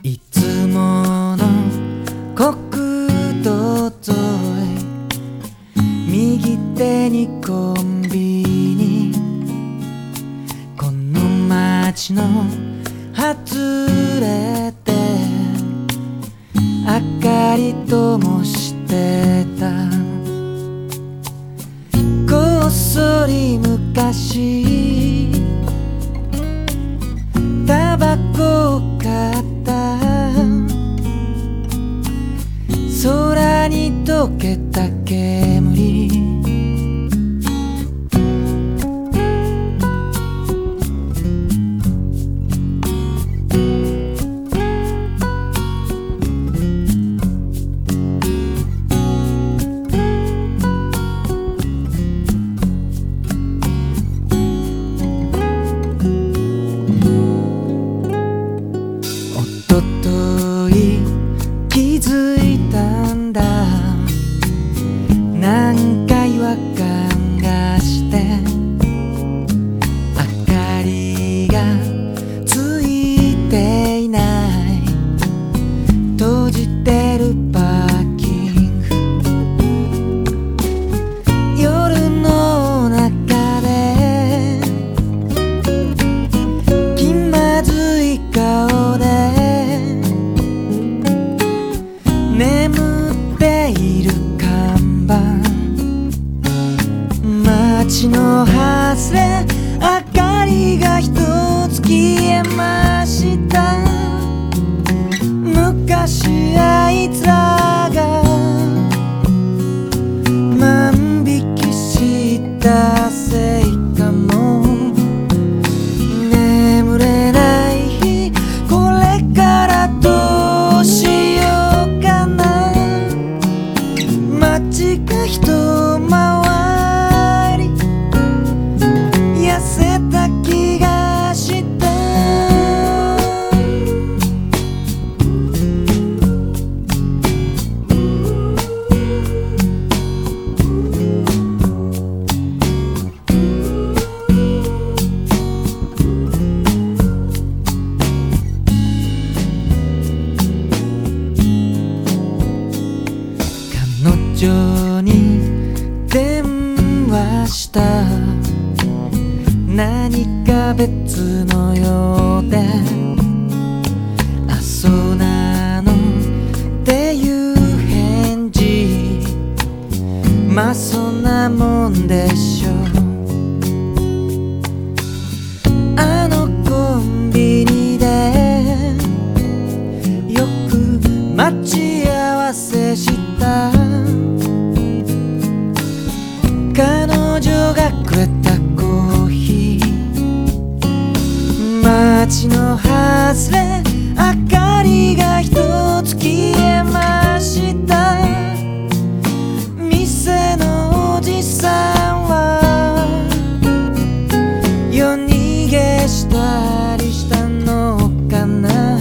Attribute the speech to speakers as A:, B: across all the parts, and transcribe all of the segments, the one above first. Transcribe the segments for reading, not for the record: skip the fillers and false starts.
A: いつもの国道沿い、右手にコンビニ、この街の外れて明かり灯してた。こっそり昔タバコを買った。空に溶けた煙、おととい気づいたんだ。なんか違和感がして明かりがついていない、閉じてるパーキング。夜の中で気まずい顔で眠っている看板、街の外れ明かりが一つ消えました。昔あいつらが万引きしたせいかも。眠れない日、これからどうしようかな。街が一回り痩せた気がした。彼女に電話した。何か別のようで、あ、そうなのっていう返事。まあそんなもんでしょ。あのコンビニでよく待ち合わせした。彼女がくれたコーヒー、街の外れ明かりが一つ消えました。店のおじさんは夜逃げしたりしたのかな。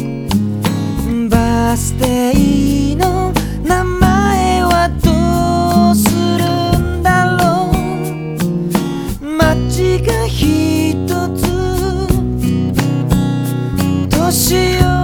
A: バス停の名前はどうするんだろう。街が一つ年寄